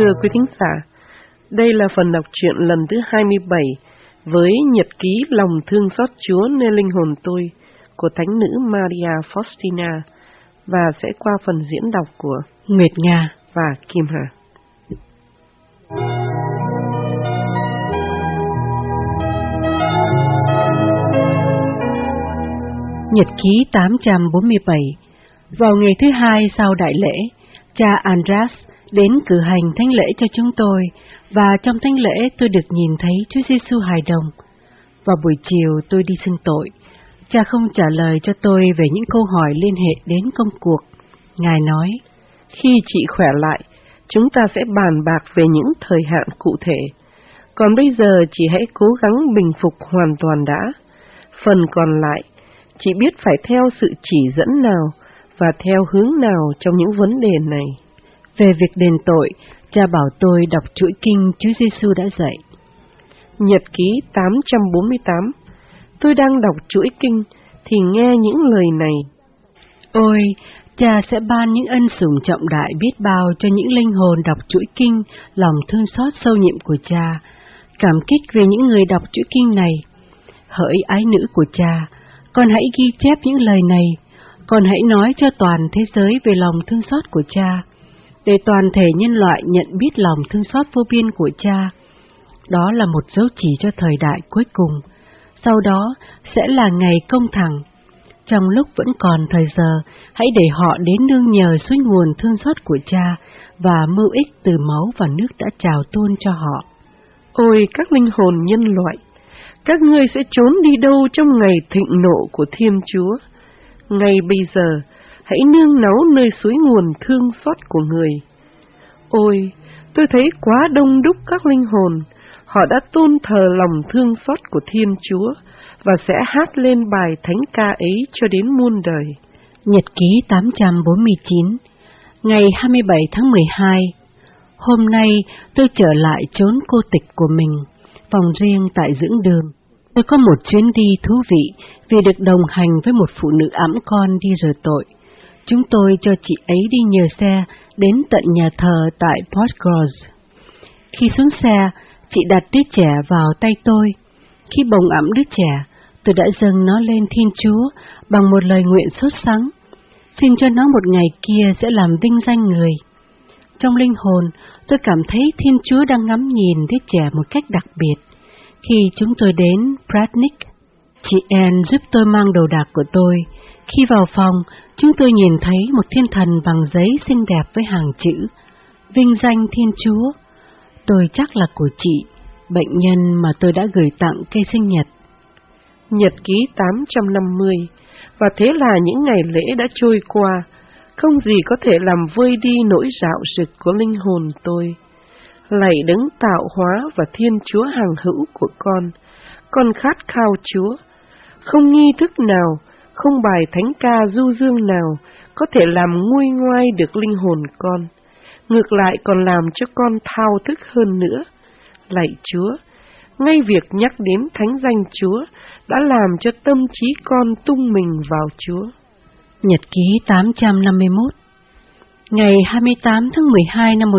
Thưa quý thính giả, đây là phần đọc truyện lần thứ 27 với nhật ký Lòng thương xót Chúa nơi linh hồn tôi của Thánh nữ Maria Faustina và sẽ qua phần diễn đọc của Nguyệt Nga và Kim Hà. Nhật ký 847. Vào ngày thứ hai sau đại lễ, cha Andras đến cử hành thánh lễ cho chúng tôi, và trong thánh lễ tôi được nhìn thấy Chúa Giêsu hài đồng. Vào buổi chiều tôi đi xưng tội. Cha không trả lời cho tôi về những câu hỏi liên hệ đến công cuộc. Ngài nói, khi chị khỏe lại, chúng ta sẽ bàn bạc về những thời hạn cụ thể. Còn bây giờ chị hãy cố gắng bình phục hoàn toàn đã. Phần còn lại, chị biết phải theo sự chỉ dẫn nào và theo hướng nào trong những vấn đề này. Về việc đền tội, cha bảo tôi đọc chuỗi kinh Chúa Giêsu đã dạy. Nhật ký 848. Tôi đang đọc chuỗi kinh thì nghe những lời này. Ôi, cha sẽ ban những ân sủng trọng đại biết bao cho những linh hồn đọc chuỗi kinh lòng thương xót sâu nhiệm của cha. Cảm kích về những người đọc chuỗi kinh này. Hỡi ái nữ của cha, con hãy ghi chép những lời này, con hãy nói cho toàn thế giới về lòng thương xót của cha, để toàn thể nhân loại nhận biết lòng thương xót vô biên của cha. Đó là một dấu chỉ cho thời đại cuối cùng, sau đó sẽ là ngày công thẳng. Trong lúc vẫn còn thời giờ, hãy để họ đến nương nhờ suối nguồn thương xót của cha và mưu ích từ máu và nước đã trào tuôn cho họ. Ôi các linh hồn nhân loại, các ngươi sẽ trốn đi đâu trong ngày thịnh nộ của Thiên Chúa? Ngay bây giờ, hãy nương náu nơi suối nguồn thương xót của người. Ôi, tôi thấy quá đông đúc các linh hồn, họ đã tôn thờ lòng thương xót của Thiên Chúa và sẽ hát lên bài thánh ca ấy cho đến muôn đời. Nhật ký 849. Ngày 27 tháng 12. Hôm nay tôi trở lại chốn cô tịch của mình, phòng riêng tại dưỡng đường. Tôi có một chuyến đi thú vị vì được đồng hành với một phụ nữ ẵm con đi rửa tội. Chúng tôi cho chị ấy đi nhờ xe đến tận nhà thờ tại Portgross. Khi xuống xe, chị đặt đứa trẻ vào tay tôi. Khi bồng ẵm đứa trẻ, tôi đã dâng nó lên Thiên Chúa bằng một lời nguyện sốt sắng, xin cho nó một ngày kia sẽ làm vinh danh người. Trong linh hồn, tôi cảm thấy Thiên Chúa đang ngắm nhìn đứa trẻ một cách đặc biệt. Khi chúng tôi đến Pratnik, chị Anne giúp tôi mang đồ đạc của tôi. Khi vào phòng, chúng tôi nhìn thấy một thiên thần bằng giấy xinh đẹp với hàng chữ vinh danh Thiên Chúa. Tôi chắc là của chị, bệnh nhân mà tôi đã gửi tặng cây sinh nhật. Nhật ký 850. Và thế là những ngày lễ đã trôi qua, không gì có thể làm vơi đi nỗi rạo rực của linh hồn tôi. Lạy đấng tạo hóa và Thiên Chúa hằng hữu của con khát khao Chúa. Không nghi thức nào, không bài thánh ca du dương nào có thể làm nguôi ngoai được linh hồn con. Ngược lại còn làm cho con thao thức hơn nữa. Lạy Chúa, ngay việc nhắc đến thánh danh Chúa đã làm cho tâm trí con tung mình vào Chúa. Nhật ký 851. Ngày 28 tháng 12 năm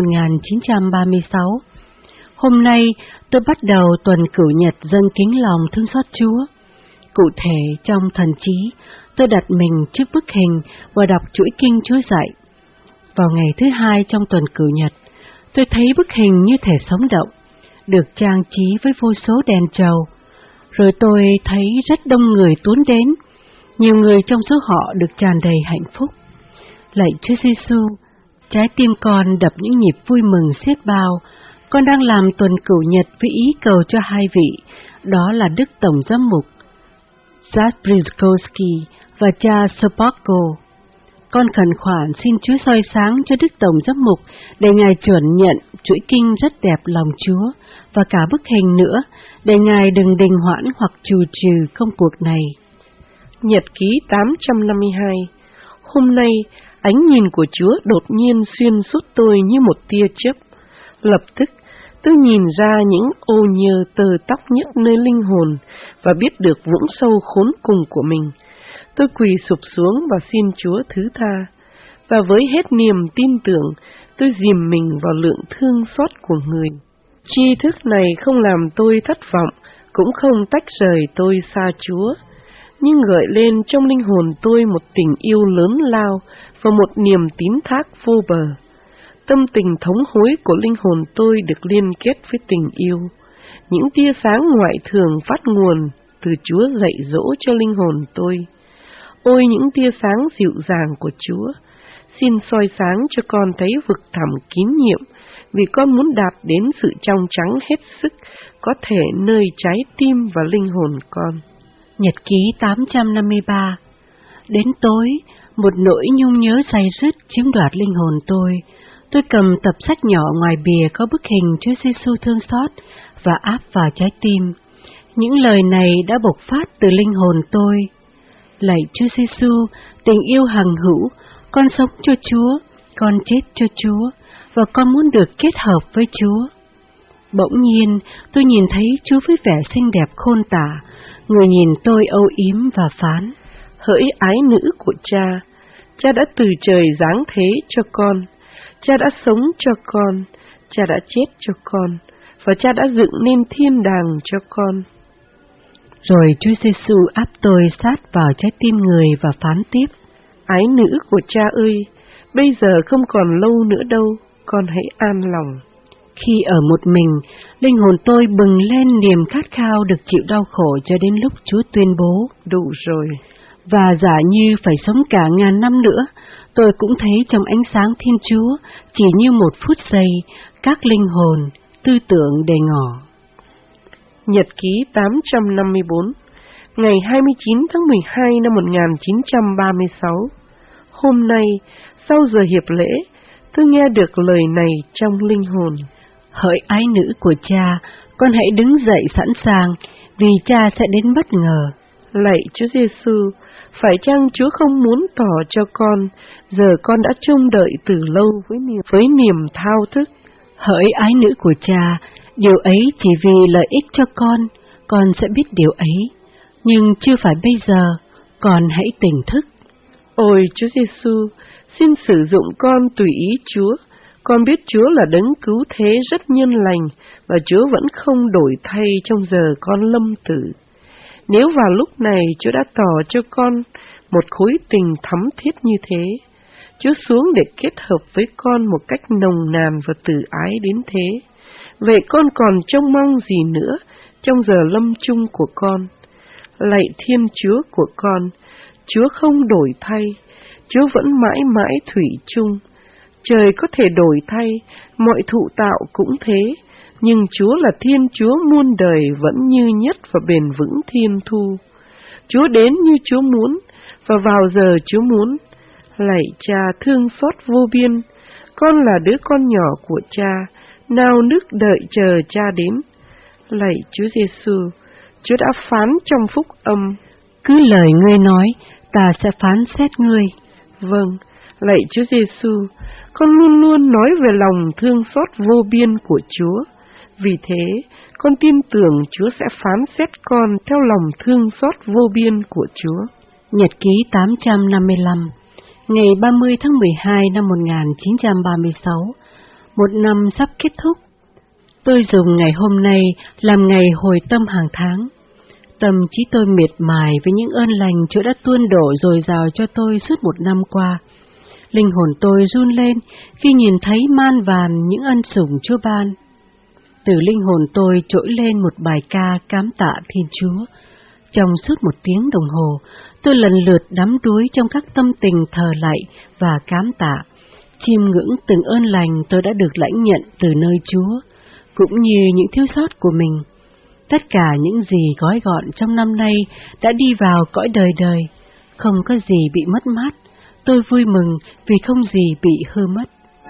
1936. Hôm nay tôi bắt đầu tuần cửu nhật dâng kính lòng thương xót Chúa. Cụ thể trong thần trí, tôi đặt mình trước bức hình và đọc chuỗi kinh Chúa dạy. Vào ngày thứ hai trong tuần cửu nhật, tôi thấy bức hình như thể sống động, được trang trí với vô số đèn trầu. Rồi tôi thấy rất đông người tuôn đến, nhiều người trong số họ được tràn đầy hạnh phúc. Lạy Chúa Giêsu, trái tim con đập những nhịp vui mừng xiết bao. Con đang làm tuần cửu nhật với ý cầu cho hai vị, đó là Đức Tổng Giám mục Zabrzyszkowski và cha Sopocko. Con khẩn khoản xin Chúa soi sáng cho Đức Tổng Giám mục để Ngài chuẩn nhận chuỗi kinh rất đẹp lòng Chúa và cả bức hình nữa, để Ngài đừng đình hoãn hoặc trù trừ công cuộc này. Nhật ký 852. Hôm nay, ánh nhìn của Chúa đột nhiên xuyên suốt tôi như một tia chớp. Lập tức, tôi nhìn ra những ô nhơ tơ tóc nhất nơi linh hồn và biết được vũng sâu khốn cùng của mình. Tôi quỳ sụp xuống và xin Chúa thứ tha. Và với hết niềm tin tưởng, tôi dìm mình vào lượng thương xót của người. Tri thức này không làm tôi thất vọng, cũng không tách rời tôi xa Chúa, nhưng gợi lên trong linh hồn tôi một tình yêu lớn lao và một niềm tín thác vô bờ. Tâm tình thống hối của linh hồn tôi được liên kết với tình yêu. Những tia sáng ngoại thường phát nguồn từ Chúa dạy dỗ cho linh hồn tôi. Ôi những tia sáng dịu dàng của Chúa, xin soi sáng cho con thấy vực thẳm kín nhiệm, vì con muốn đạt đến sự trong trắng hết sức có thể nơi trái tim và linh hồn con. Nhật ký 853. Đến tối, một nỗi nhung nhớ day dứt chiếm đoạt linh hồn tôi. Tôi cầm tập sách nhỏ ngoài bìa có bức hình Chúa Giêsu thương xót và áp vào trái tim. Những lời này đã bộc phát từ linh hồn tôi. Lạy Chúa Giêsu, tình yêu hằng hữu, con sống cho Chúa, con chết cho Chúa, và con muốn được kết hợp với Chúa. Bỗng nhiên, tôi nhìn thấy Chúa với vẻ xinh đẹp khôn tả. Người nhìn tôi âu yếm và phán: Hỡi ái nữ của cha, cha đã từ trời giáng thế cho con, cha đã sống cho con, cha đã chết cho con, và cha đã dựng nên thiên đàng cho con. Rồi Chúa Giêsu áp tôi sát vào trái tim người và phán tiếp: Ái nữ của cha ơi, bây giờ không còn lâu nữa đâu, con hãy an lòng. Khi ở một mình, linh hồn tôi bừng lên niềm khát khao được chịu đau khổ cho đến lúc Chúa tuyên bố: Đủ rồi. Và giả như phải sống cả ngàn năm nữa, tôi cũng thấy trong ánh sáng Thiên Chúa, chỉ như một phút giây, các linh hồn, tư tưởng đầy ngỏ. Nhật ký 854, ngày 29 tháng 12 năm 1936. Hôm nay, sau giờ hiệp lễ, tôi nghe được lời này trong linh hồn: Hỡi ái nữ của cha, con hãy đứng dậy sẵn sàng, vì cha sẽ đến bất ngờ. Lạy Chúa Giêsu, phải chăng Chúa không muốn tỏ cho con, giờ con đã trông đợi từ lâu với niềm thao thức? Hỡi ái nữ của cha, điều ấy chỉ vì lợi ích cho con sẽ biết điều ấy, nhưng chưa phải bây giờ, con hãy tỉnh thức. Ôi Chúa Giêsu, xin sử dụng con tùy ý Chúa. Con biết Chúa là đấng cứu thế rất nhân lành, và Chúa vẫn không đổi thay trong giờ con lâm tử. Nếu vào lúc này Chúa đã tỏ cho con một khối tình thắm thiết như thế, Chúa xuống để kết hợp với con một cách nồng nàn và từ ái đến thế, vậy con còn trông mong gì nữa trong giờ lâm chung của con? Lạy Thiên Chúa của con, Chúa không đổi thay, Chúa vẫn mãi mãi thủy chung. Trời có thể đổi thay, mọi thụ tạo cũng thế, nhưng Chúa là Thiên Chúa muôn đời vẫn như nhất và bền vững thiên thu. Chúa đến như Chúa muốn, và vào giờ Chúa muốn. Lạy Cha thương xót vô biên, con là đứa con nhỏ của Cha, nao nức đợi chờ Cha đến. Lạy Chúa Giêsu, Chúa đã phán trong phúc âm: Cứ lời ngươi nói, ta sẽ phán xét ngươi. Vâng, lạy Chúa Giêsu, con luôn luôn nói về lòng thương xót vô biên của Chúa. Vì thế, con tin tưởng Chúa sẽ phán xét con theo lòng thương xót vô biên của Chúa. Nhật ký 855, ngày 30 tháng 12 năm 1936, một năm sắp kết thúc. Tôi dùng ngày hôm nay làm ngày hồi tâm hàng tháng. Tâm trí tôi miệt mài với những ơn lành Chúa đã tuôn đổ dồi dào cho tôi suốt một năm qua. Linh hồn tôi run lên khi nhìn thấy man vàn những ân sủng Chúa ban. Từ linh hồn tôi trỗi lên một bài ca cám tạ Thiên Chúa. Trong suốt một tiếng đồng hồ, tôi lần lượt đắm đuối trong các tâm tình thờ lạy và cám tạ, chiêm ngưỡng từng ơn lành tôi đã được lãnh nhận từ nơi Chúa, cũng như những thiếu sót của mình. Tất cả những gì gói gọn trong năm nay đã đi vào cõi đời đời, không có gì bị mất mát. Tôi vui mừng vì không gì bị hư mất.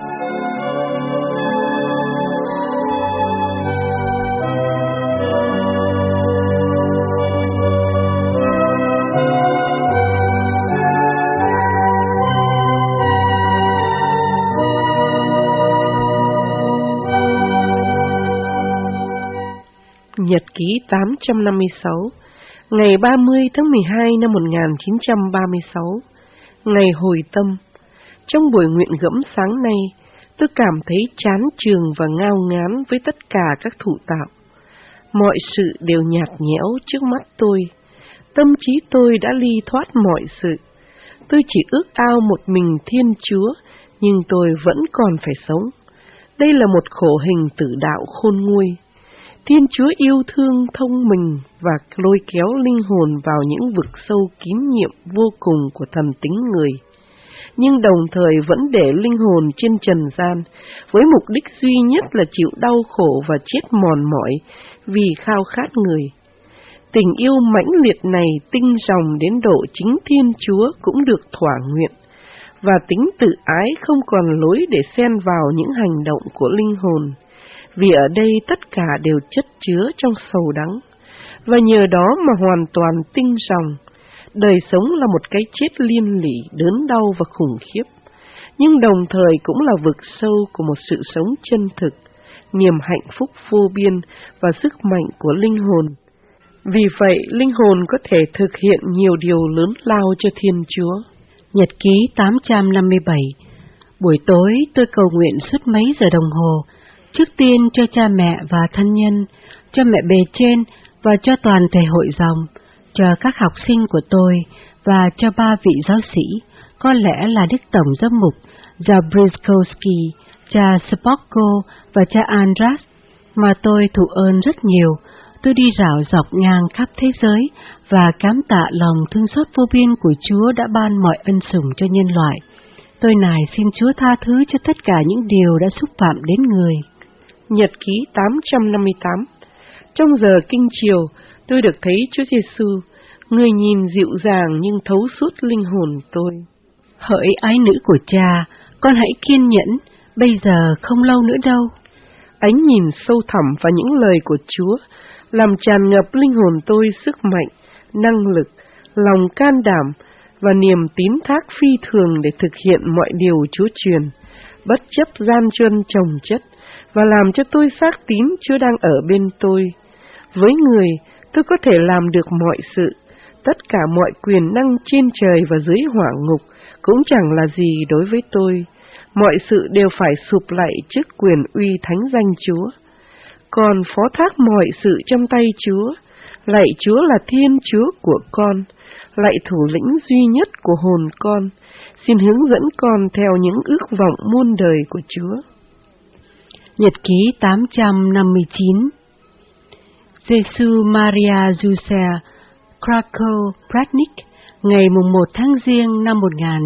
Nhật ký 856, ngày 30 tháng 12 năm 1936, ngày hồi tâm. Trong buổi nguyện gẫm sáng nay, tôi cảm thấy chán chường và ngao ngán với tất cả các thụ tạo. Mọi sự đều nhạt nhẽo trước mắt tôi. Tâm trí tôi đã ly thoát mọi sự. Tôi chỉ ước ao một mình Thiên Chúa, nhưng tôi vẫn còn phải sống. Đây là một khổ hình tử đạo khôn nguôi. Thiên Chúa yêu thương thông minh và lôi kéo linh hồn vào những vực sâu kín nhiệm vô cùng của thần tính người, nhưng đồng thời vẫn để linh hồn trên trần gian với mục đích duy nhất là chịu đau khổ và chết mòn mỏi vì khao khát người. Tình yêu mãnh liệt này tinh ròng đến độ chính Thiên Chúa cũng được thỏa nguyện, và tính tự ái không còn lối để xen vào những hành động của linh hồn, vì ở đây tất cả đều chất chứa trong sầu đắng, và nhờ đó mà hoàn toàn tinh ròng. Đời sống là một cái chết liên lỉ, đớn đau và khủng khiếp, nhưng đồng thời cũng là vực sâu của một sự sống chân thực, niềm hạnh phúc vô biên và sức mạnh của linh hồn. Vì vậy, linh hồn có thể thực hiện nhiều điều lớn lao cho Thiên Chúa. Nhật ký 857. Buổi tối tôi cầu nguyện suốt mấy giờ đồng hồ, trước tiên cho cha mẹ và thân nhân, cho mẹ bề trên và cho toàn thể hội dòng, cho các học sinh của tôi và cho 3 vị giáo sĩ, có lẽ là Đức Tổng Giám mục Zabryskowski, cha Spocko và cha Andras, mà tôi thụ ơn rất nhiều. Tôi đi rảo dọc ngang khắp thế giới và cảm tạ lòng thương xót vô biên của Chúa đã ban mọi ân sủng cho nhân loại. Tôi nài xin Chúa tha thứ cho tất cả những điều đã xúc phạm đến người. Nhật ký 858. Trong giờ kinh chiều, tôi được thấy Chúa Giêsu, người nhìn dịu dàng nhưng thấu suốt linh hồn tôi. Hỡi ái nữ của Cha, con hãy kiên nhẫn, bây giờ không lâu nữa đâu. Ánh nhìn sâu thẳm và những lời của Chúa làm tràn ngập linh hồn tôi sức mạnh, năng lực, lòng can đảm và niềm tín thác phi thường để thực hiện mọi điều Chúa truyền, bất chấp gian truân chồng chất, và làm cho tôi xác tín Chúa đang ở bên tôi. Với người, tôi có thể làm được mọi sự, tất cả mọi quyền năng trên trời và dưới hỏa ngục cũng chẳng là gì đối với tôi. Mọi sự đều phải sụp lạy trước quyền uy thánh danh Chúa. Còn phó thác mọi sự trong tay Chúa, lạy Chúa là Thiên Chúa của con, lạy thủ lĩnh duy nhất của hồn con, xin hướng dẫn con theo những ước vọng muôn đời của Chúa. Nhật ký 859. Giêsu Maria Giuse, Krakow, Pratnik, ngày 1 tháng Giêng năm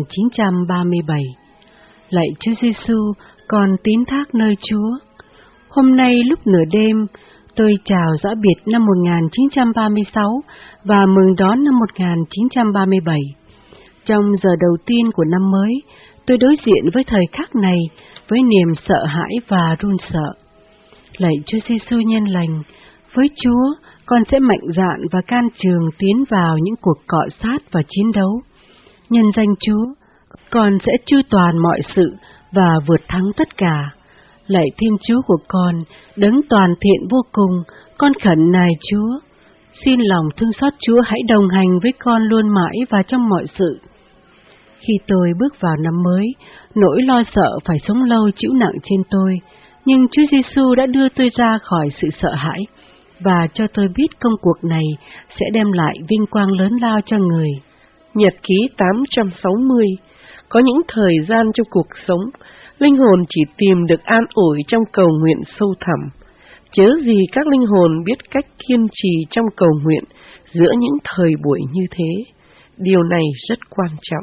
1937. Lạy Chúa Giêsu, con tín thác nơi Chúa. Hôm nay lúc nửa đêm, tôi chào giã biệt năm 1936 và mừng đón năm 1937. Trong giờ đầu tiên của năm mới, tôi đối diện với thời khắc này với niềm sợ hãi và run sợ. Lạy Chúa Giêsu nhân lành, với Chúa, con sẽ mạnh dạn và can trường tiến vào những cuộc cọ sát và chiến đấu. Nhân danh Chúa, con sẽ chu toàn mọi sự và vượt thắng tất cả. Lạy Thiên Chúa của con, đấng toàn thiện vô cùng, con khẩn nài Chúa. Xin lòng thương xót Chúa hãy đồng hành với con luôn mãi và trong mọi sự. Khi tôi bước vào năm mới, nỗi lo sợ phải sống lâu chịu nặng trên tôi, nhưng Chúa Giêsu đã đưa tôi ra khỏi sự sợ hãi và cho tôi biết công cuộc này sẽ đem lại vinh quang lớn lao cho người. Nhật ký 860. Có những thời gian trong cuộc sống, linh hồn chỉ tìm được an ủi trong cầu nguyện sâu thẳm. Chớ gì các linh hồn biết cách kiên trì trong cầu nguyện giữa những thời buổi như thế. Điều này rất quan trọng.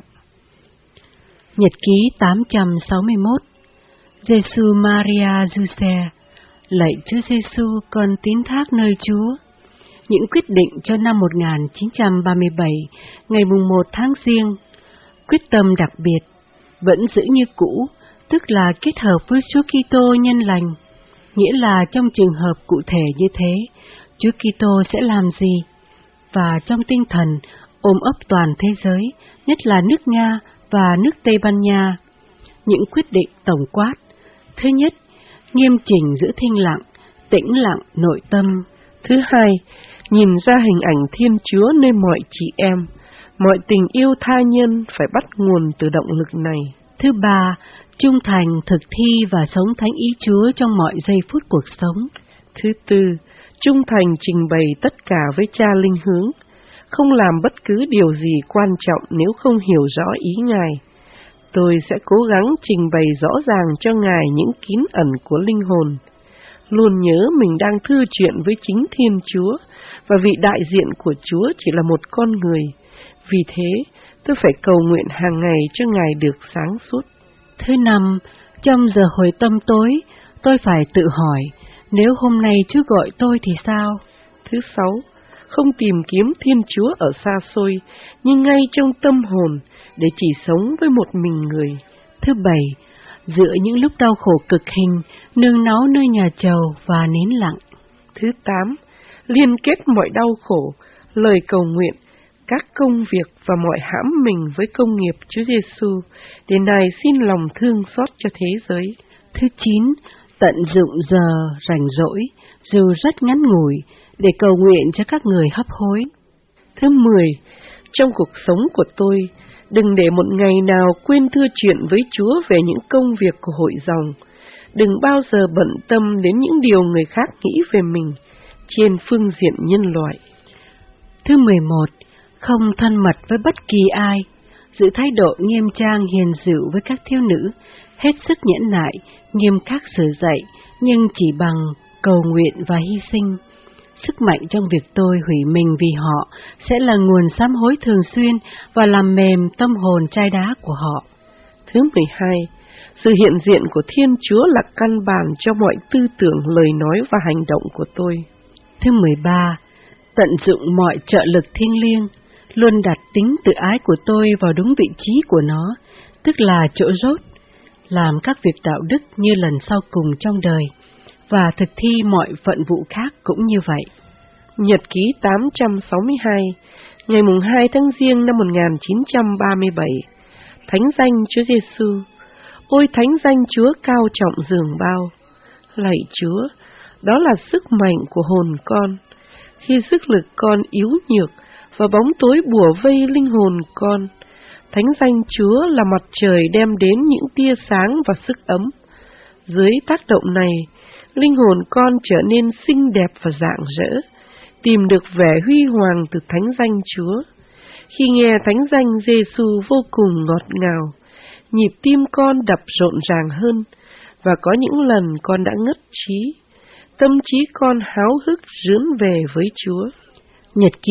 Nhật ký 861. Giêsu Maria Giuse, lạy Chúa Giêsu, con tín thác nơi Chúa. Những quyết định cho năm 1937, ngày 1 tháng Giêng. Quyết tâm đặc biệt, vẫn giữ như cũ, tức là kết hợp với Chúa Kitô nhân lành. Nghĩa là trong trường hợp cụ thể như thế, Chúa Kitô sẽ làm gì? Và trong tinh thần ôm ấp toàn thế giới, nhất là nước Nga và nước Tây Ban Nha. Những quyết định tổng quát. Thứ nhất, nghiêm chỉnh giữ thinh lặng, tĩnh lặng nội tâm. Thứ hai, nhìn ra hình ảnh Thiên Chúa nơi mọi chị em. Mọi tình yêu tha nhân phải bắt nguồn từ động lực này. Thứ ba, trung thành, thực thi và sống thánh ý Chúa trong mọi giây phút cuộc sống. Thứ tư, trung thành trình bày tất cả với Cha linh hướng, không làm bất cứ điều gì quan trọng nếu không hiểu rõ ý Ngài. Tôi sẽ cố gắng trình bày rõ ràng cho Ngài những kín ẩn của linh hồn. Luôn nhớ mình đang thư chuyện với chính Thiên Chúa, và vị đại diện của Chúa chỉ là một con người. Vì thế, tôi phải cầu nguyện hàng ngày cho Ngài được sáng suốt. Thứ năm, trong giờ hồi tâm tối, tôi phải tự hỏi, nếu hôm nay Chúa gọi tôi thì sao? Thứ sáu, không tìm kiếm Thiên Chúa ở xa xôi, nhưng ngay trong tâm hồn, để chỉ sống với một mình người. Thứ bảy, giữa những lúc đau khổ cực hình, nương náu nơi nhà trầu và nín lặng. Thứ tám, liên kết mọi đau khổ, lời cầu nguyện, các công việc và mọi hãm mình với công nghiệp Chúa Giêsu, để Ngài xin lòng thương xót cho thế giới. Thứ chín, tận dụng giờ rảnh rỗi, dù rất ngắn ngủi, để cầu nguyện cho các người hấp hối. Thứ 10, trong cuộc sống của tôi, đừng để một ngày nào quên thưa chuyện với Chúa về những công việc của hội dòng. Đừng bao giờ bận tâm đến những điều người khác nghĩ về mình trên phương diện nhân loại. Thứ 11, không thân mật với bất kỳ ai, giữ thái độ nghiêm trang hiền dịu với các thiếu nữ, hết sức nhẫn nại, nghiêm khắc sự dạy, nhưng chỉ bằng cầu nguyện và hy sinh. Sức mạnh trong việc tôi hủy mình vì họ sẽ là nguồn sám hối thường xuyên và làm mềm tâm hồn chai đá của họ. Thứ 12, sự hiện diện của Thiên Chúa là căn bản cho mọi tư tưởng, lời nói và hành động của tôi. Thứ 13, tận dụng mọi trợ lực thiêng liêng, luôn đặt tính tự ái của tôi vào đúng vị trí của nó, tức là chỗ rốt, làm các việc đạo đức như lần sau cùng trong đời, và thực thi mọi phận vụ khác cũng như vậy. Nhật ký 862, ngày 2 tháng Giêng năm 1937. Thánh danh Chúa Giêsu. Ôi thánh danh Chúa cao trọng dường bao. Lạy Chúa, đó là sức mạnh của hồn con. Khi sức lực con yếu nhược và bóng tối bủa vây linh hồn con, thánh danh Chúa là mặt trời đem đến những tia sáng và sức ấm. Dưới tác động này, linh hồn con trở nên xinh đẹp và rạng rỡ, tìm được vẻ huy hoàng từ thánh danh Chúa. Khi nghe thánh danh Giêsu vô cùng ngọt ngào, nhịp tim con đập rộn ràng hơn, và có những lần con đã ngất trí. Tâm trí con háo hức rướn về với Chúa. Nhật ký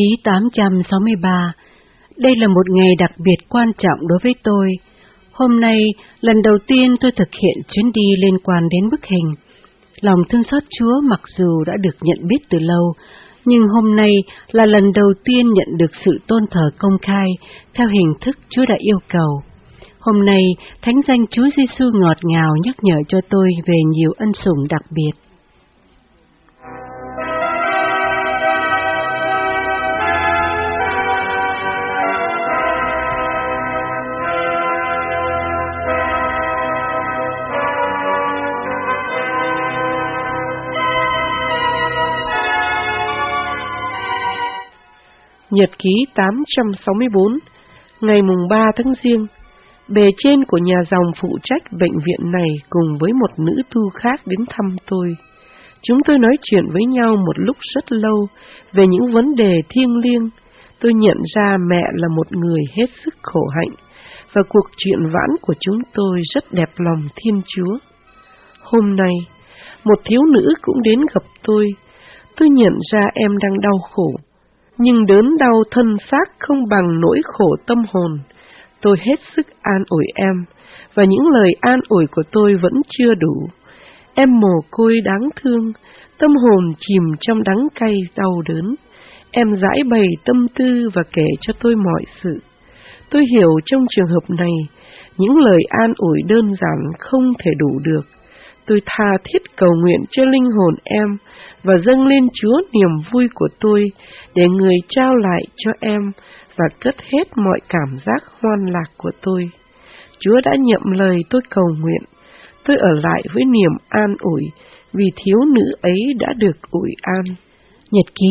863. Đây là một ngày đặc biệt quan trọng đối với tôi. Hôm nay, lần đầu tiên tôi thực hiện chuyến đi liên quan đến bức hình. Lòng thương xót Chúa mặc dù đã được nhận biết từ lâu, nhưng hôm nay là lần đầu tiên nhận được sự tôn thờ công khai theo hình thức Chúa đã yêu cầu. Hôm nay, thánh danh Chúa Giêsu ngọt ngào nhắc nhở cho tôi về nhiều ân sủng đặc biệt. Nhật ký 864, ngày 3 tháng Giêng. Bề trên của nhà dòng phụ trách bệnh viện này cùng với một nữ tu khác đến thăm tôi. Chúng tôi nói chuyện với nhau một lúc rất lâu về những vấn đề thiêng liêng. Tôi nhận ra mẹ là một người hết sức khổ hạnh, và cuộc chuyện vãn của chúng tôi rất đẹp lòng Thiên Chúa. Hôm nay, một thiếu nữ cũng đến gặp tôi. Tôi nhận ra em đang đau khổ, nhưng đớn đau thân xác không bằng nỗi khổ tâm hồn. Tôi hết sức an ủi em, và những lời an ủi của tôi vẫn chưa đủ. Em mồ côi đáng thương, tâm hồn chìm trong đắng cay đau đớn. Em giải bày tâm tư và kể cho tôi mọi sự. Tôi hiểu trong trường hợp này, những lời an ủi đơn giản không thể đủ được. Tôi tha thiết cầu nguyện cho linh hồn em và dâng lên Chúa niềm vui của tôi để Người trao lại cho em và cất hết mọi cảm giác hoan lạc của tôi. Chúa đã nhậm lời tôi cầu nguyện. Tôi ở lại với niềm an ủi vì thiếu nữ ấy đã được ủi an. Nhật ký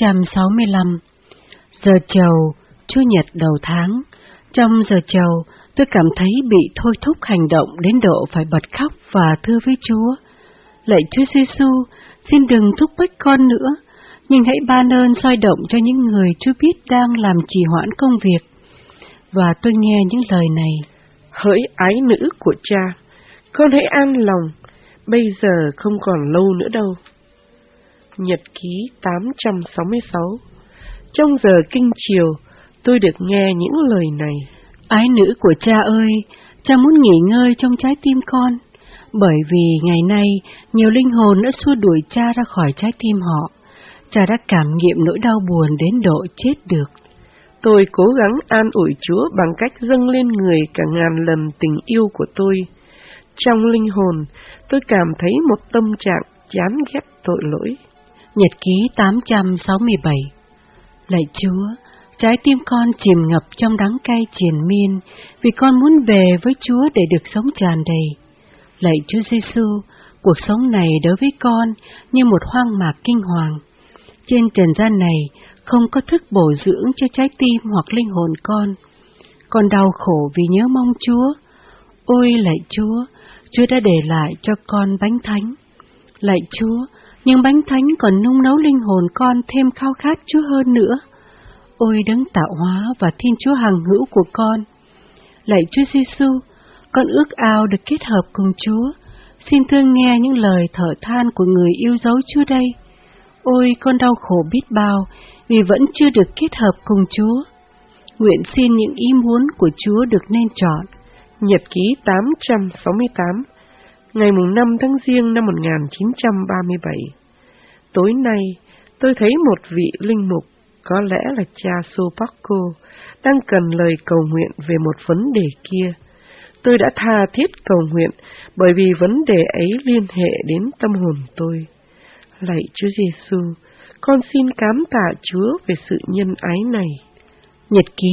865. Giờ chầu, Chủ nhật đầu tháng. Trong giờ chầu, Tôi cảm thấy bị thôi thúc hành động đến độ phải bật khóc và thưa với Chúa: Lạy Chúa Giêsu, xin đừng thúc bách con nữa, nhưng hãy ban ơn soi động cho những người Chúa biết đang làm trì hoãn công việc. Và tôi nghe những lời này: Hỡi ái nữ của Cha, con hãy an lòng, bây giờ không còn lâu nữa đâu. Nhật ký 866. Trong giờ kinh chiều, tôi được nghe những lời này: Ái nữ của Cha ơi, Cha muốn nghỉ ngơi trong trái tim con, bởi vì ngày nay nhiều linh hồn đã xua đuổi Cha ra khỏi trái tim họ. Cha đã cảm nghiệm nỗi đau buồn đến độ chết được. Tôi cố gắng an ủi Chúa bằng cách dâng lên Người cả ngàn lần tình yêu của tôi. Trong linh hồn, tôi cảm thấy một tâm trạng chán ghét tội lỗi. Nhật ký 867. Lạy Chúa, trái tim con chìm ngập trong đắng cay triền miên, vì con muốn về với Chúa để được sống tràn đầy. Lạy Chúa Giêsu, cuộc sống này đối với con như một hoang mạc kinh hoàng. Trên trần gian này không có thức bổ dưỡng cho trái tim hoặc linh hồn con. Con đau khổ vì nhớ mong Chúa. Ôi lạy Chúa, Chúa đã để lại cho con bánh thánh. Lạy Chúa, nhưng bánh thánh còn nung nấu linh hồn con thêm khao khát Chúa hơn nữa. Ôi đấng tạo hóa và Thiên Chúa hằng hữu của con. Lạy Chúa Giêsu, con ước ao được kết hợp cùng Chúa. Xin thương nghe những lời thở than của người yêu dấu Chúa đây. Ôi con đau khổ biết bao vì vẫn chưa được kết hợp cùng Chúa. Nguyện xin những ý muốn của Chúa được nên chọn. Nhật ký 868. Ngày 5 tháng Giêng năm 1937. Tối nay, tôi thấy một vị linh mục, có lẽ là cha Sopaco, đang cần lời cầu nguyện về một vấn đề kia. Tôi đã tha thiết cầu nguyện bởi vì vấn đề ấy liên hệ đến tâm hồn tôi. Lạy Chúa Giêsu, con xin cám tạ Chúa về sự nhân ái này. Nhật ký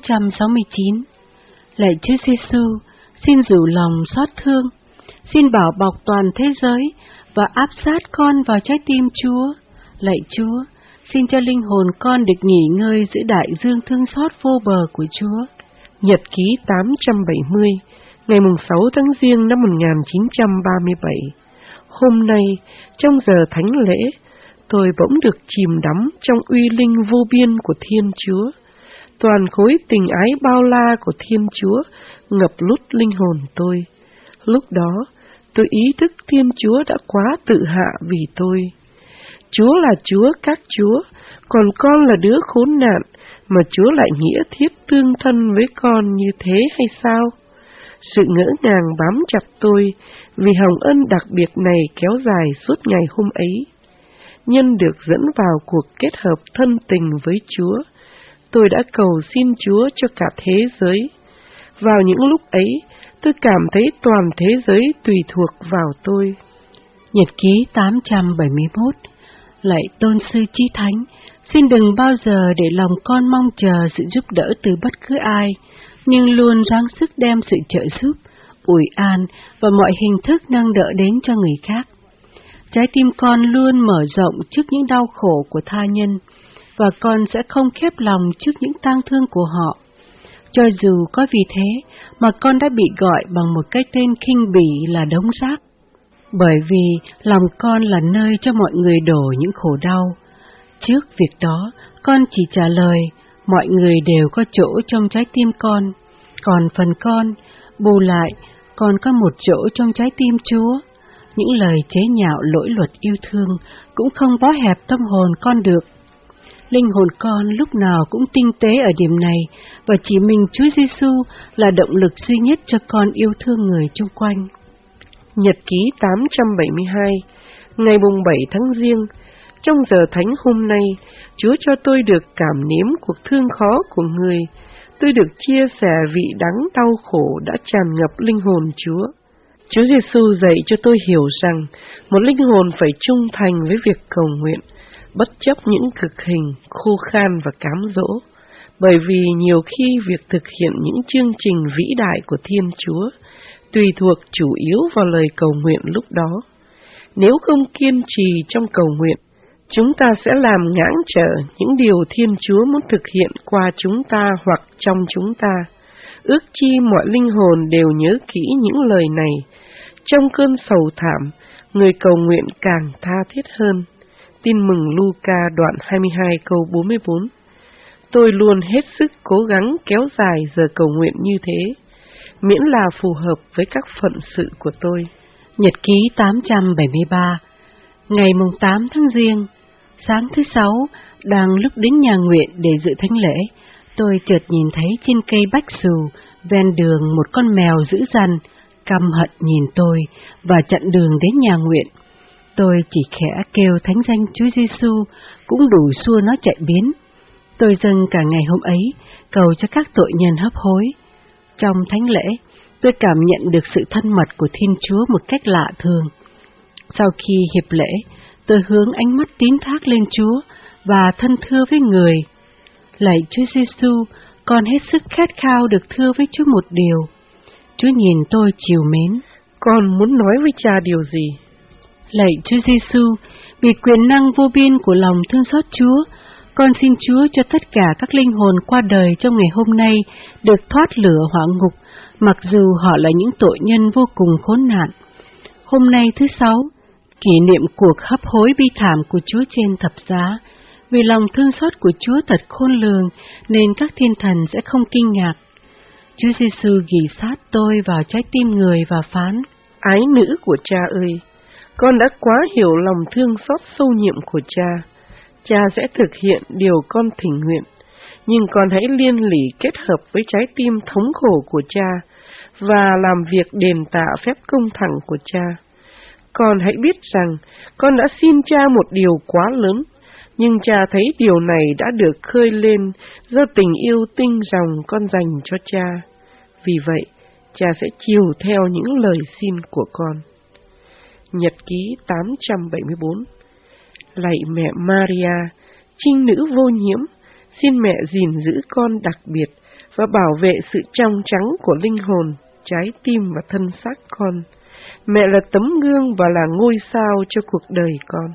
869. Lạy Chúa Giêsu, xin dịu lòng xót thương, xin bảo bọc toàn thế giới và áp sát con vào trái tim Chúa. Lạy Chúa, xin cho linh hồn con được nghỉ ngơi giữa đại dương thương xót vô bờ của Chúa. Nhật ký 870. Ngày 6 tháng Giêng năm 1937. Hôm nay, trong giờ thánh lễ, tôi bỗng được chìm đắm trong uy linh vô biên của Thiên Chúa. Toàn khối tình ái bao la của Thiên Chúa ngập lút linh hồn tôi. Lúc đó, tôi ý thức Thiên Chúa đã quá tự hạ vì tôi. Chúa là Chúa các chúa, còn con là đứa khốn nạn, mà Chúa lại nghĩa thiết tương thân với con như thế hay sao? Sự ngỡ ngàng bám chặt tôi, vì hồng ân đặc biệt này kéo dài suốt ngày hôm ấy. Nhân được dẫn vào cuộc kết hợp thân tình với Chúa, tôi đã cầu xin Chúa cho cả thế giới. Vào những lúc ấy, tôi cảm thấy toàn thế giới tùy thuộc vào tôi. Nhật ký 871. Lạy Tôn sư Chí Thánh, xin đừng bao giờ để lòng con mong chờ sự giúp đỡ từ bất cứ ai, nhưng luôn ráng sức đem sự trợ giúp, ủi an và mọi hình thức nâng đỡ đến cho người khác. Trái tim con luôn mở rộng trước những đau khổ của tha nhân, và con sẽ không khép lòng trước những tang thương của họ. Cho dù có vì thế mà con đã bị gọi bằng một cái tên khinh bỉ là đống rác, bởi vì lòng con là nơi cho mọi người đổ những khổ đau. Trước việc đó, con chỉ trả lời, mọi người đều có chỗ trong trái tim con, còn phần con, bù lại, còn có một chỗ trong trái tim Chúa. Những lời chế nhạo lỗi luật yêu thương cũng không bó hẹp tâm hồn con được. Linh hồn con lúc nào cũng tinh tế ở điểm này, và chỉ mình Chúa Giêsu là động lực duy nhất cho con yêu thương người chung quanh. Nhật ký 872. Ngày 7 tháng Giêng, trong giờ thánh hôm nay, Chúa cho tôi được cảm nếm cuộc thương khó của người. Tôi được chia sẻ vị đắng đau khổ đã tràn ngập linh hồn Chúa. Chúa Giêsu dạy cho tôi hiểu rằng một linh hồn phải trung thành với việc cầu nguyện, bất chấp những cực hình, khô khan và cám dỗ, bởi vì nhiều khi việc thực hiện những chương trình vĩ đại của Thiên Chúa tùy thuộc chủ yếu vào lời cầu nguyện lúc đó. Nếu không kiên trì trong cầu nguyện, chúng ta sẽ làm ngáng trở những điều Thiên Chúa muốn thực hiện qua chúng ta hoặc trong chúng ta. ước chi mọi linh hồn đều nhớ kỹ những lời này. Trong cơn sầu thảm, người cầu nguyện càng tha thiết hơn. Tin mừng Luca đoạn 22 câu 44. Tôi luôn hết sức cố gắng kéo dài giờ cầu nguyện như thế, miễn là phù hợp với các phận sự của tôi. Nhật ký 873. Ngày 8 tháng Giêng, sáng thứ Sáu, đang lúc đến nhà nguyện để dự thánh lễ, tôi chợt nhìn thấy trên cây bách xù ven đường một con mèo dữ dằn, căm hận nhìn tôi và chặn đường đến nhà nguyện. Tôi chỉ khẽ kêu thánh danh Chúa Giêsu cũng đủ xua nó chạy biến. Tôi dâng cả ngày hôm ấy cầu cho các tội nhân hấp hối. Trong thánh lễ, tôi cảm nhận được sự thân mật của Thiên Chúa một cách lạ thường. Sau khi hiệp lễ, tôi hướng ánh mắt tín thác lên Chúa và thân thưa với người. Lạy Chúa Giêsu, con hết sức khát khao được thưa với Chúa một điều. Chúa nhìn tôi trìu mến. Con muốn nói với Cha điều gì? Lạy Chúa Giêsu, vì quyền năng vô biên của lòng thương xót Chúa, con xin Chúa cho tất cả các linh hồn qua đời trong ngày hôm nay được thoát lửa hỏa ngục, mặc dù họ là những tội nhân vô cùng khốn nạn. Hôm nay thứ Sáu, kỷ niệm cuộc hấp hối bi thảm của Chúa trên thập giá. Vì lòng thương xót của Chúa thật khôn lường, nên các thiên thần sẽ không kinh ngạc. Chúa Giêsu ghì sát tôi vào trái tim người và phán: Ái nữ của Cha ơi, con đã quá hiểu lòng thương xót sâu nhiệm của Cha. Cha sẽ thực hiện điều con thỉnh nguyện, nhưng con hãy liên lỉ kết hợp với trái tim thống khổ của Cha và làm việc đền tạ phép công thẳng của Cha. Con hãy biết rằng con đã xin Cha một điều quá lớn, nhưng Cha thấy điều này đã được khơi lên do tình yêu tinh ròng con dành cho Cha. Vì vậy, Cha sẽ chiều theo những lời xin của con. Nhật ký 874. Lạy mẹ Maria, trinh nữ vô nhiễm, xin mẹ gìn giữ con đặc biệt và bảo vệ sự trong trắng của linh hồn, trái tim và thân xác con. Mẹ là tấm gương và là ngôi sao cho cuộc đời con.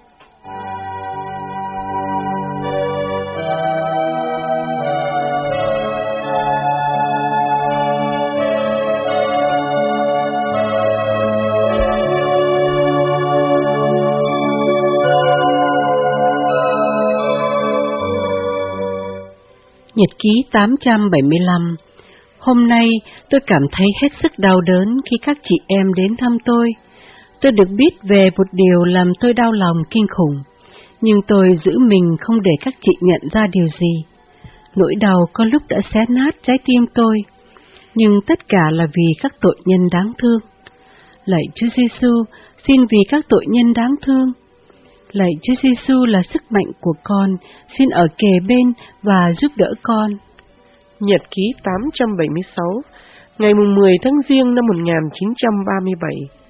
Nhật ký 875. Hôm nay tôi cảm thấy hết sức đau đớn khi các chị em đến thăm tôi. Tôi được biết về một điều làm tôi đau lòng kinh khủng, nhưng tôi giữ mình không để các chị nhận ra điều gì. Nỗi đau có lúc đã xé nát trái tim tôi, nhưng tất cả là vì các tội nhân đáng thương. Lạy Chúa Giêsu, xin vì các tội nhân đáng thương. Lạy Chúa Giêsu là sức mạnh của con, xin ở kề bên và giúp đỡ con. Nhật ký 876, ngày 10 tháng Giêng năm 1937.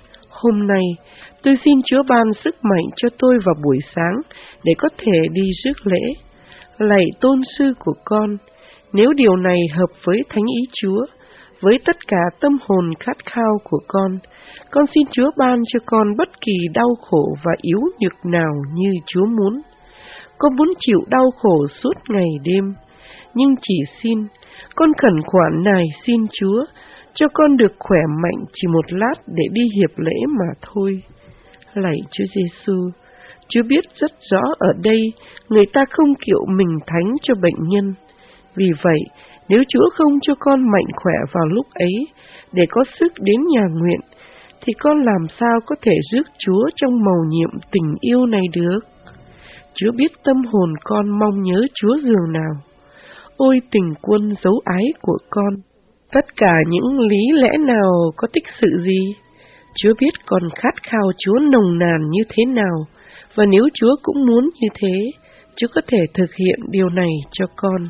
Hôm nay, tôi xin Chúa ban sức mạnh cho tôi vào buổi sáng để có thể đi rước lễ. Lạy tôn sư của con, nếu điều này hợp với thánh ý Chúa, với tất cả tâm hồn khát khao của con xin Chúa ban cho con bất kỳ đau khổ và yếu nhược nào như Chúa muốn. Con muốn chịu đau khổ suốt ngày đêm, nhưng chỉ xin, con khẩn khoản này xin Chúa, cho con được khỏe mạnh chỉ một lát để đi hiệp lễ mà thôi. Lạy Chúa Giêsu, Chúa biết rất rõ ở đây người ta không kiệu mình thánh cho bệnh nhân. Vì vậy, nếu Chúa không cho con mạnh khỏe vào lúc ấy để có sức đến nhà nguyện, thì con làm sao có thể rước Chúa trong mầu nhiệm tình yêu này được? Chúa biết tâm hồn con mong nhớ Chúa dường nào. Ôi tình quân dấu ái của con, tất cả những lý lẽ nào có tích sự gì? Chúa biết con khát khao Chúa nồng nàn như thế nào, và nếu Chúa cũng muốn như thế, Chúa có thể thực hiện điều này cho con.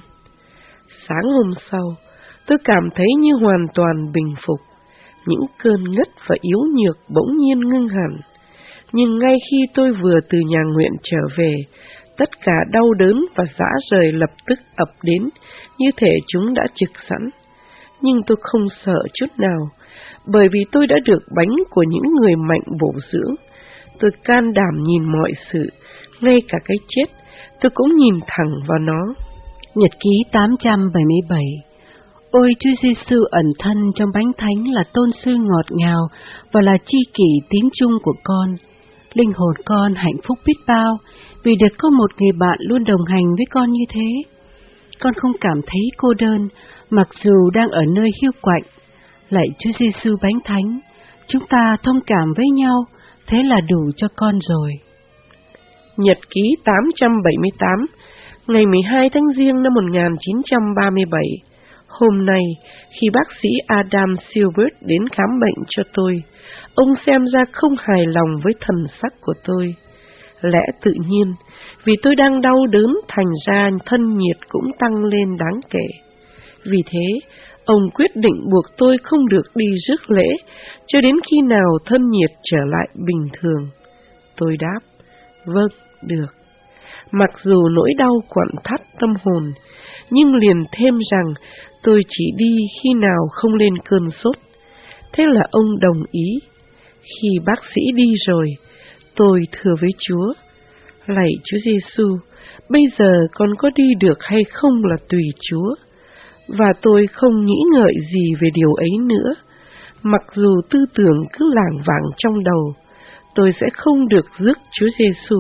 Sáng hôm sau, tôi cảm thấy như hoàn toàn bình phục. Những cơn ngất và yếu nhược bỗng nhiên ngưng hẳn. Nhưng ngay khi tôi vừa từ nhà nguyện trở về, tất cả đau đớn và rã rời lập tức ập đến, như thể chúng đã trực sẵn. Nhưng tôi không sợ chút nào, bởi vì tôi đã được bánh của những người mạnh bổ dưỡng. Tôi can đảm nhìn mọi sự, ngay cả cái chết, tôi cũng nhìn thẳng vào nó. Nhật ký 877. Ôi Chúa Giêsu ẩn thân trong bánh thánh là tôn sư ngọt ngào và là tri kỷ tín chung của con. Linh hồn con hạnh phúc biết bao vì được có một người bạn luôn đồng hành với con như thế. Con không cảm thấy cô đơn mặc dù đang ở nơi hiu quạnh. Lạy Chúa Giêsu bánh thánh, chúng ta thông cảm với nhau, thế là đủ cho con rồi. Nhật ký 878, ngày 12 tháng Giêng năm 1937. Hôm nay, khi bác sĩ Adam Silbert đến khám bệnh cho tôi, ông xem ra không hài lòng với thần sắc của tôi. Lẽ tự nhiên, vì tôi đang đau đớn thành ra thân nhiệt cũng tăng lên đáng kể. Vì thế, ông quyết định buộc tôi không được đi rước lễ cho đến khi nào thân nhiệt trở lại bình thường. Tôi đáp, vâng, được. Mặc dù nỗi đau quặn thắt tâm hồn, nhưng liền thêm rằng tôi chỉ đi khi nào không lên cơn sốt. Thế là ông đồng ý. Khi bác sĩ đi rồi, tôi thưa với Chúa, lạy Chúa Giêsu, bây giờ con có đi được hay không là tùy Chúa. Và tôi không nghĩ ngợi gì về điều ấy nữa. Mặc dù tư tưởng cứ lảng vảng trong đầu, tôi sẽ không được rước Chúa Giêsu.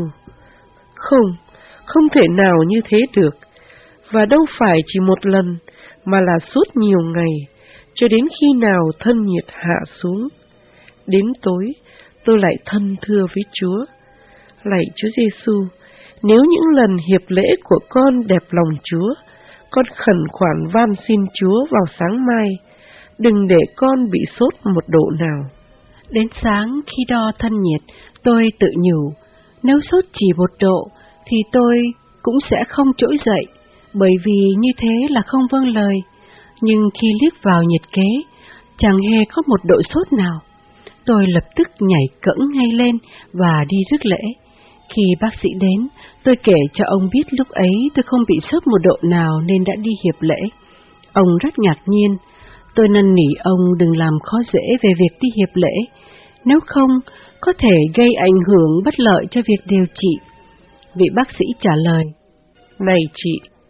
Không thể nào như thế được. Và đâu phải chỉ một lần, mà là suốt nhiều ngày, cho đến khi nào thân nhiệt hạ xuống. Đến tối, tôi lại thân thưa với Chúa, lạy Chúa Giêsu, nếu những lần hiệp lễ của con đẹp lòng Chúa, con khẩn khoản van xin Chúa vào sáng mai, đừng để con bị sốt 1 độ nào. Đến sáng khi đo thân nhiệt, tôi tự nhủ, nếu sốt chỉ 1 độ, thì tôi cũng sẽ không trỗi dậy, bởi vì như thế là không vâng lời. Nhưng khi liếc vào nhiệt kế, chẳng hề có 1 độ sốt nào. Tôi lập tức nhảy cẫng ngay lên và đi rước lễ. Khi bác sĩ đến, tôi kể cho ông biết lúc ấy tôi không bị sốt 1 độ nào nên đã đi hiệp lễ. Ông rất ngạc nhiên. Tôi năn nỉ ông đừng làm khó dễ về việc đi hiệp lễ, nếu không có thể gây ảnh hưởng bất lợi cho việc điều trị. Vị bác sĩ trả lời, này chị,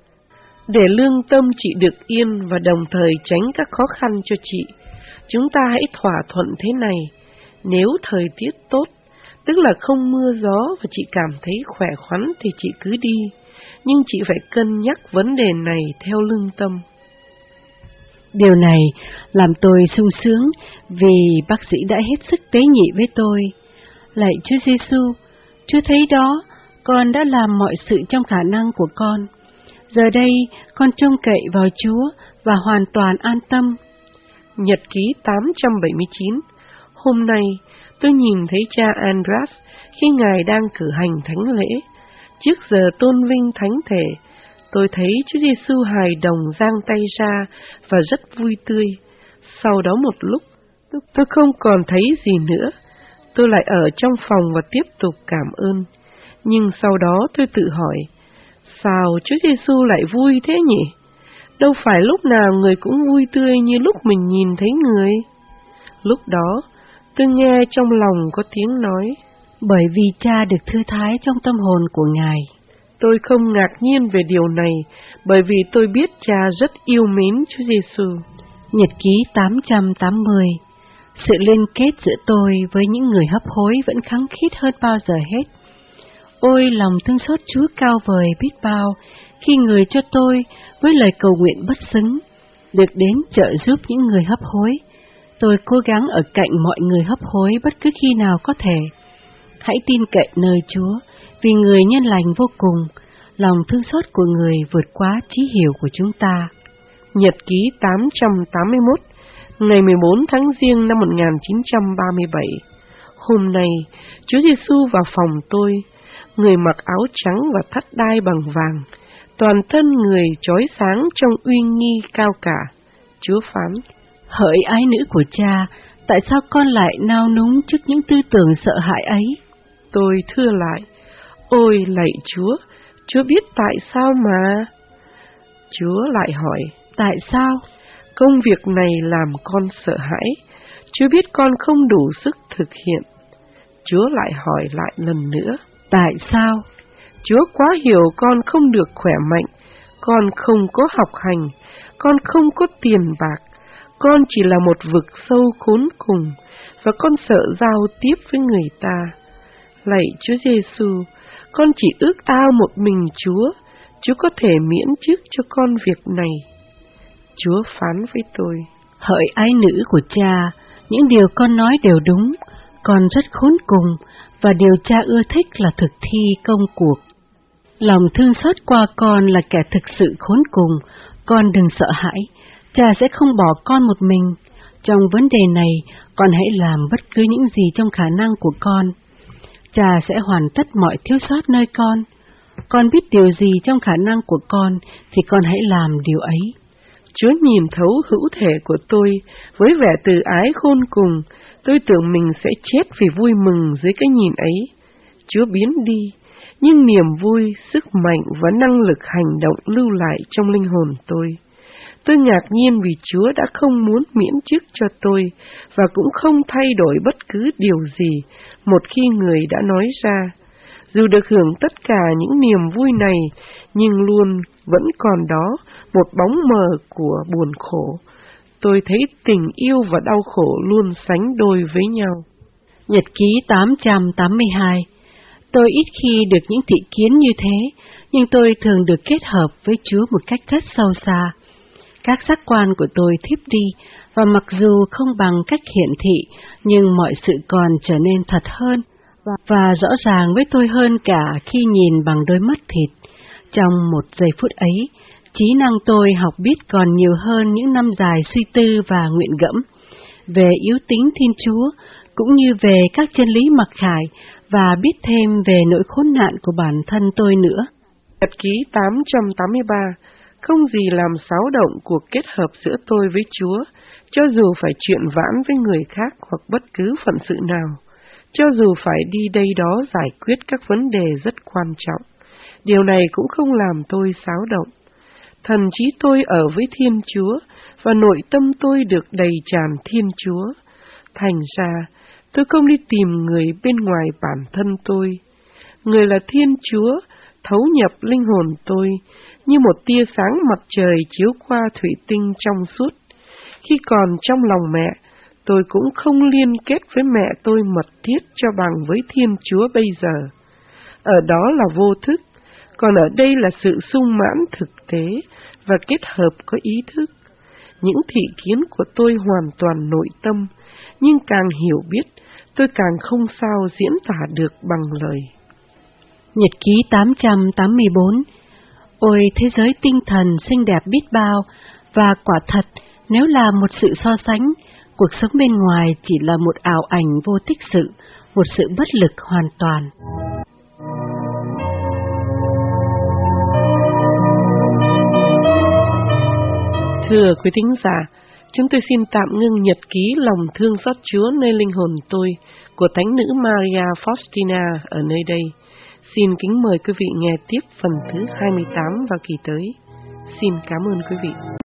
để lương tâm chị được yên và đồng thời tránh các khó khăn cho chị, chúng ta hãy thỏa thuận thế này. Nếu thời tiết tốt, tức là không mưa gió và chị cảm thấy khỏe khoắn thì chị cứ đi, nhưng chị phải cân nhắc vấn đề này theo lương tâm. Điều này làm tôi sung sướng vì bác sĩ đã hết sức tế nhị với tôi. Lạy Chúa Giêsu, Chúa thấy đó, con đã làm mọi sự trong khả năng của con. Giờ đây, con trông cậy vào Chúa và hoàn toàn an tâm. Nhật ký 879. Hôm nay, tôi nhìn thấy cha Andras khi Ngài đang cử hành thánh lễ. Trước giờ tôn vinh thánh thể, tôi thấy Chúa Giêsu hài đồng giang tay ra và rất vui tươi. Sau đó một lúc, tôi không còn thấy gì nữa. Tôi lại ở trong phòng và tiếp tục cảm ơn. Nhưng sau đó tôi tự hỏi, sao Chúa Giêsu lại vui thế nhỉ? Đâu phải lúc nào người cũng vui tươi như lúc mình nhìn thấy người. Lúc đó, tôi nghe trong lòng có tiếng nói, bởi vì cha được thư thái trong tâm hồn của Ngài. Tôi không ngạc nhiên về điều này, bởi vì tôi biết cha rất yêu mến Chúa Giêsu. Nhật ký 880. Sự liên kết giữa tôi với những người hấp hối vẫn khăng khít hơn bao giờ hết. Ôi lòng thương xót Chúa cao vời biết bao khi người cho tôi với lời cầu nguyện bất xứng được đến trợ giúp những người hấp hối. Tôi cố gắng ở cạnh mọi người hấp hối bất cứ khi nào có thể. Hãy tin cậy nơi Chúa, vì người nhân lành vô cùng, lòng thương xót của người vượt quá trí hiểu của chúng ta. Nhật ký 881, ngày 14 tháng Giêng năm 1937. Hôm nay, Chúa Giêsu vào phòng tôi, người mặc áo trắng và thắt đai bằng vàng, toàn thân người chói sáng trong uy nghi cao cả. Chúa phán, hỡi ái nữ của cha, tại sao con lại nao núng trước những tư tưởng sợ hãi ấy? Tôi thưa lại, ôi lạy Chúa, Chúa biết tại sao mà. Chúa lại hỏi, tại sao? Công việc này làm con sợ hãi, Chúa biết con không đủ sức thực hiện. Chúa lại hỏi lại lần nữa, tại sao? Chúa quá hiểu con không được khỏe mạnh, con không có học hành, con không có tiền bạc, con chỉ là một vực sâu khốn cùng, và con sợ giao tiếp với người ta. Lạy Chúa Giêsu, con chỉ ước ao một mình Chúa có thể miễn chức cho con việc này. Chúa phán với tôi: Hỡi ái nữ của Cha, những điều con nói đều đúng, con rất khốn cùng, và điều Cha ưa thích là thực thi công cuộc. Lòng thương xót qua con là kẻ thực sự khốn cùng, con đừng sợ hãi, Cha sẽ không bỏ con một mình. Trong vấn đề này, con hãy làm bất cứ những gì trong khả năng của con. Cha sẽ hoàn tất mọi thiếu sót nơi con. Con biết điều gì trong khả năng của con, thì con hãy làm điều ấy. Chúa nhìn thấu hữu thể của tôi với vẻ từ ái khôn cùng. Tôi tưởng mình sẽ chết vì vui mừng dưới cái nhìn ấy. Chúa biến đi, nhưng niềm vui, sức mạnh và năng lực hành động lưu lại trong linh hồn tôi. Tôi ngạc nhiên vì Chúa đã không muốn miễn chức cho tôi và cũng không thay đổi bất cứ điều gì một khi người đã nói ra. Dù được hưởng tất cả những niềm vui này, nhưng luôn vẫn còn đó một bóng mờ của buồn khổ. Tôi thấy tình yêu và đau khổ luôn sánh đôi với nhau. Nhật ký 882. Tôi ít khi được những thị kiến như thế, nhưng tôi thường được kết hợp với Chúa một cách rất sâu xa. Các giác quan của tôi thiếp đi, và mặc dù không bằng cách hiển thị, nhưng mọi sự còn trở nên thật hơn, và rõ ràng với tôi hơn cả khi nhìn bằng đôi mắt thịt. Trong một giây phút ấy, trí năng tôi học biết còn nhiều hơn những năm dài suy tư và nguyện gẫm về yếu tính Thiên Chúa, cũng như về các chân lý mặc khải, và biết thêm về nỗi khốn nạn của bản thân tôi nữa. Nhật ký 883. Không gì làm xáo động cuộc kết hợp giữa tôi với Chúa, cho dù phải chuyện vãn với người khác hoặc bất cứ phận sự nào, cho dù phải đi đây đó giải quyết các vấn đề rất quan trọng. Điều này cũng không làm tôi xáo động. Thần trí tôi ở với Thiên Chúa, và nội tâm tôi được đầy tràn Thiên Chúa. Thành ra, tôi không đi tìm người bên ngoài bản thân tôi. Người là Thiên Chúa, thấu nhập linh hồn tôi, như một tia sáng mặt trời chiếu qua thủy tinh trong suốt. Khi còn trong lòng mẹ, tôi cũng không liên kết với mẹ tôi mật thiết cho bằng với Thiên Chúa bây giờ. Ở đó là vô thức, còn ở đây là sự sung mãn thực tế và kết hợp có ý thức. Những thị kiến của tôi hoàn toàn nội tâm, nhưng càng hiểu biết, tôi càng không sao diễn tả được bằng lời. Nhật ký 884. Ôi thế giới tinh thần xinh đẹp biết bao, và quả thật, nếu là một sự so sánh, cuộc sống bên ngoài chỉ là một ảo ảnh vô tích sự, một sự bất lực hoàn toàn. Thưa quý thính giả, chúng tôi xin tạm ngưng nhật ký lòng thương xót Chúa nơi linh hồn tôi của Thánh nữ Maria Faustina ở nơi đây. Xin kính mời quý vị nghe tiếp phần thứ 28 vào kỳ tới. Xin cảm ơn quý vị.